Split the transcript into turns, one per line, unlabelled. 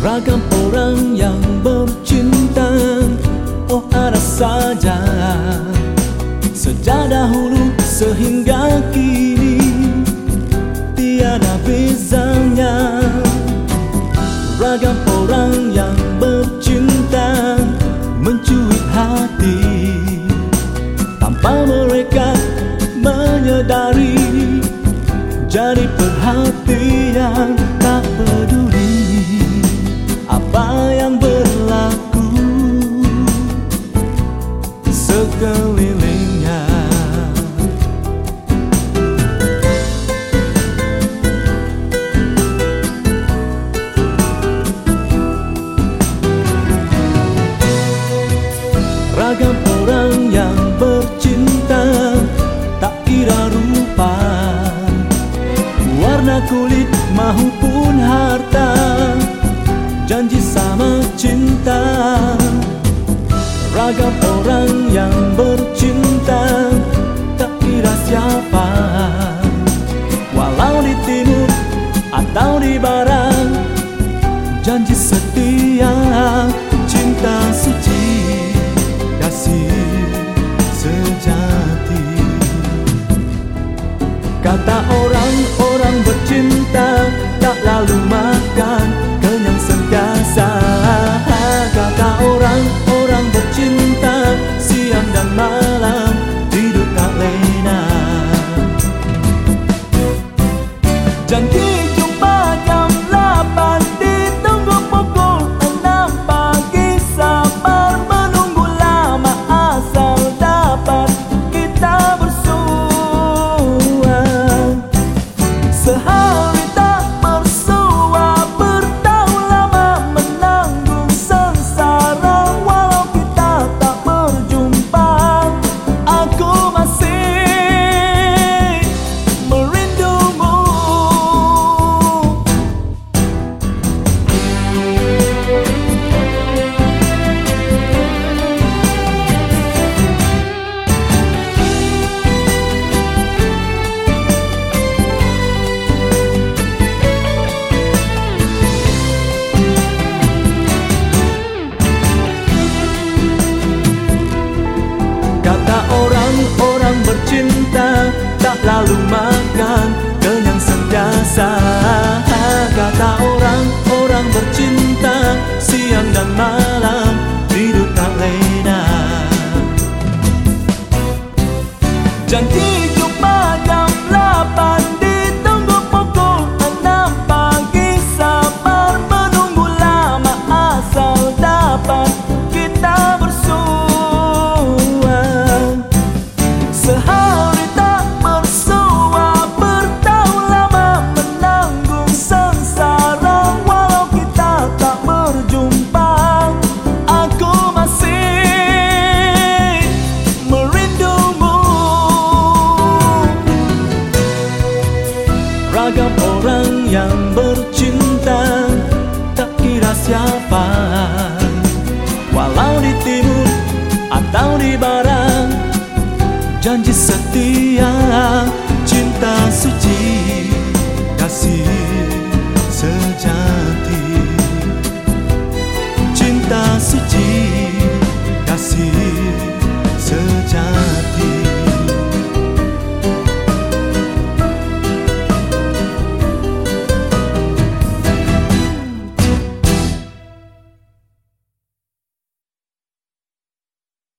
Ragam orang yang bercinta, oh ada saja. Sejak dahulu sehingga kini tiada bezanya. Ragam orang yang bercinta mencuit hati tanpa mereka menyadari. Jadi perhatian, tak peduli apa yang berlaku sekelilingnya. Ragam orang yang bercinta, tak kira rupa, warna kulit maupun harta, janji sama cinta. Ragam orang yang bercinta, tak kira siapa,